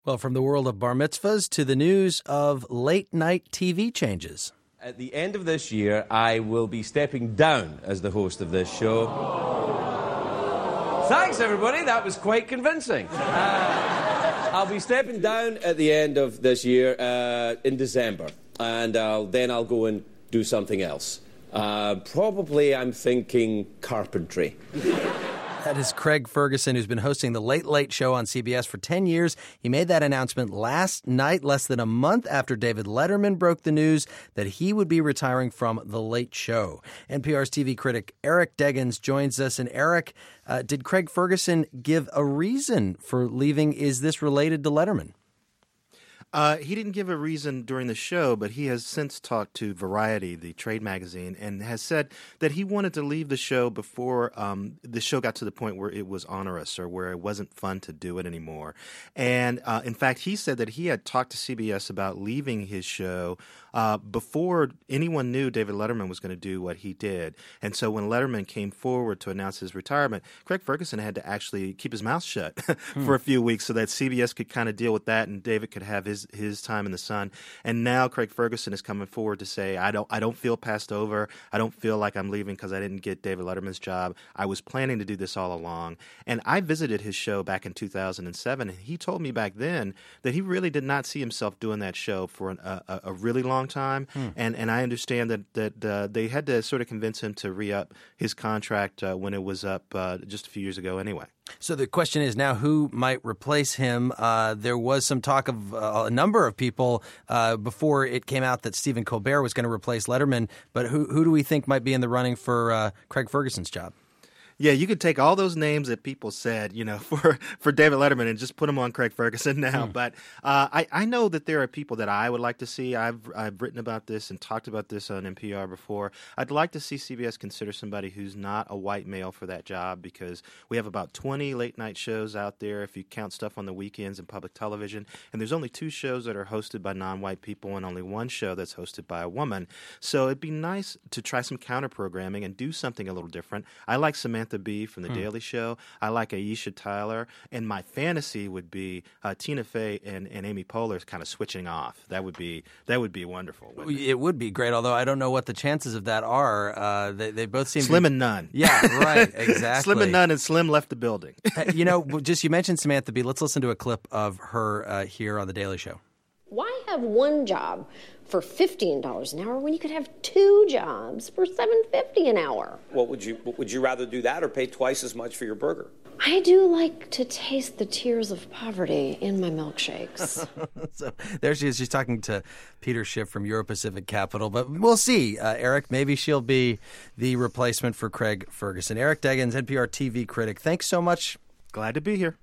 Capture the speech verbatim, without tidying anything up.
Well, from the world of bar mitzvahs to the news of late-night T V changes. At the end of this year, I will be stepping down as the host of this show. Thanks, everybody. That was quite convincing. Uh, I'll be stepping down at the end of this year uh, in December, and I'll, then I'll go and do something else. Uh, probably, I'm thinking carpentry. That is Craig Ferguson, who's been hosting The Late Late Show on C B S for ten years. He made that announcement last night, less than a month after David Letterman broke the news that he would be retiring from The Late Show. N P R's T V critic Eric Deggans joins us. And Eric, uh, did Craig Ferguson give a reason for leaving? Is this related to Letterman? Uh, he didn't give a reason during the show, but he has since talked to Variety, the trade magazine, and has said that he wanted to leave the show before um, the show got to the point where it was onerous or where it wasn't fun to do it anymore. And uh, in fact, he said that he had talked to C B S about leaving his show uh, before anyone knew David Letterman was going to do what he did. And so when Letterman came forward to announce his retirement, Craig Ferguson had to actually keep his mouth shut hmm. for a few weeks so that C B S could kind of deal with that and David could have his his time in the sun. And now Craig Ferguson is coming forward to say, I don't I don't feel passed over. I don't feel like I'm leaving because I didn't get David Letterman's job. I was planning to do this all along. And I visited his show back in two thousand seven, and he told me back then that he really did not see himself doing that show for an, a, a really long time. Hmm. And and I understand that, that uh, they had to sort of convince him to re-up his contract uh, when it was up uh, just a few years ago anyway. So the question is now who might replace him. Uh, there was some talk of uh, a number of people uh, before it came out that Stephen Colbert was going to replace Letterman. But who who do we think might be in the running for uh, Craig Ferguson's job? Yeah, you could take all those names that people said, you know, for, for David Letterman and just put them on Craig Ferguson now. Mm. But uh, I, I know that there are people that I would like to see. I've I've written about this and talked about this on N P R before. I'd like to see C B S consider somebody who's not a white male for that job because we have about twenty late-night shows out there if you count stuff on the weekends in public television. And there's only two shows that are hosted by non-white people and only one show that's hosted by a woman. So it'd be nice to try some counter-programming and do something a little different. I like Samantha Bee from The hmm. Daily Show. I like Aisha Tyler. And my fantasy would be uh, Tina Fey and, and Amy Poehler kind of switching off. That would be that would be wonderful. It? it would be great, although I don't know what the chances of that are. Uh, they, they both seem Slim to... and none. Yeah, right, exactly. Slim and none, and Slim left the building. You know, just you mentioned Samantha Bee. Let's listen to a clip of her uh, here on The Daily Show. Why have one job for fifteen dollars an hour when you could have two jobs for seven dollars and fifty cents an hour? What would you would you rather do that or pay twice as much for your burger? I do like to taste the tears of poverty in my milkshakes. So there she is. She's talking to Peter Schiff from Euro Pacific Capital. But we'll see, uh, Eric. Maybe she'll be the replacement for Craig Ferguson. Eric Deggans, N P R T V critic. Thanks so much. Glad to be here.